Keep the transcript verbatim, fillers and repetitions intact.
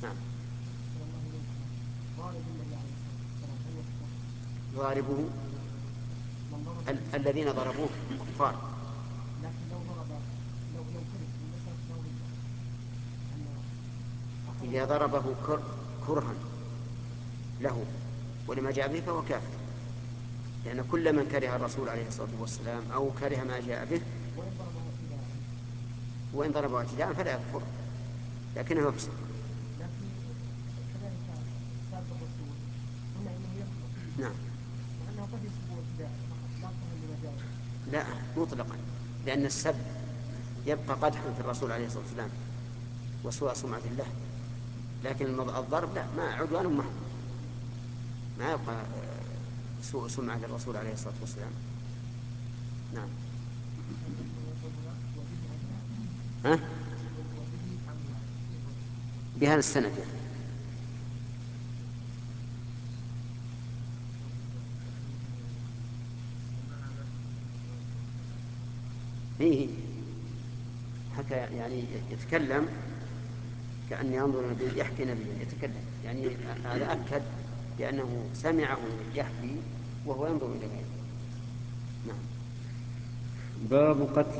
نعم. ضاربه ال- الذين ضربوه كفار. لكن لو ضرب لو لو كره المسألة تساوية إذا ضربه كر كرها له ولما جاء به فهو كافر، لأن كل من كره الرسول عليه الصلاة والسلام أو كره ما جاء به وإن ضربه اعتداء فلا يكفر لكنه يفسق. لكن كذلك ساب الرسول قلنا انه يكفر. نعم. مع انه قد يسبه ابتداء فقط لا كفر بما جاء به. لا مطلقا، لأن السب يبقى قدحا في الرسول عليه الصلاة والسلام وسوء سمعة الله، لكن الضرب لا، ما عدوان محض، ما يبقى سوء سمعة للرسول عليه الصلاة والسلام. نعم. ها؟ بهذا السند يعني. فيه حكى يعني يتكلم كأن ينظر نبي يحكي نبيا يتكلم، يعني هذا أكد بأنه سمعه يحكي وهو ينظر إلى غيره. نعم. باب قتل